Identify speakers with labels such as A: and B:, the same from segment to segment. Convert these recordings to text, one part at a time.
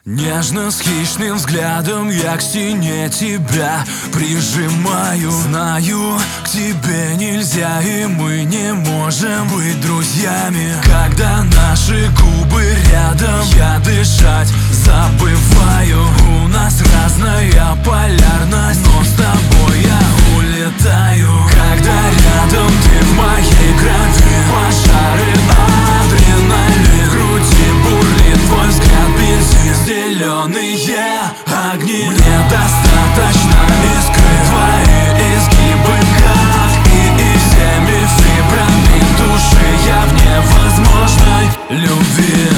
A: Нежно с хищным взглядом я к стене тебя прижимаю. Знаю, к тебе нельзя, и мы не можем быть друзьями. Когда наши губы рядом, я дышать забываю. У нас разная полярность, но с тобой я улетаю. Когда рядом ты в моей крови, пожары, адреналин, в груди бурлит твой взгляд, бензин, зеленые огни. Мне достаточно искры, твои изгибы, как и всеми фибрами души я в невозможной любви.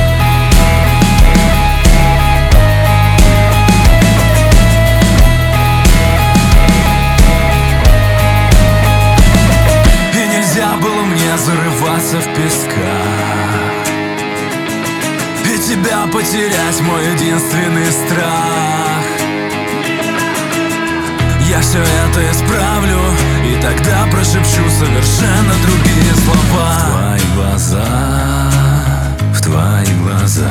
A: И нельзя было мне зарываться в песках и тебя потерять, мой единственный страх. Я все это исправлю, и тогда прошепчу совершенно другие слова. В твои глаза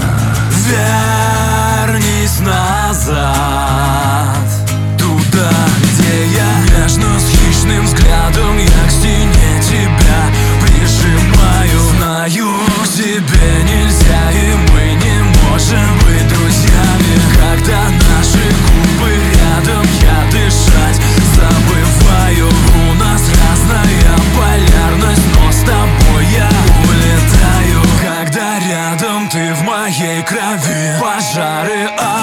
A: вернись назад, туда, где я. Нежно с хищным взглядом я к стене тебя прижимаю. Знаю, к тебе нельзя, и мы не можем быть друзьями. Когда наши губы рядом, я дышать забываю. У нас разная полярность, но с тобой я улетаю. Когда рядом ты в моей крови, пожары,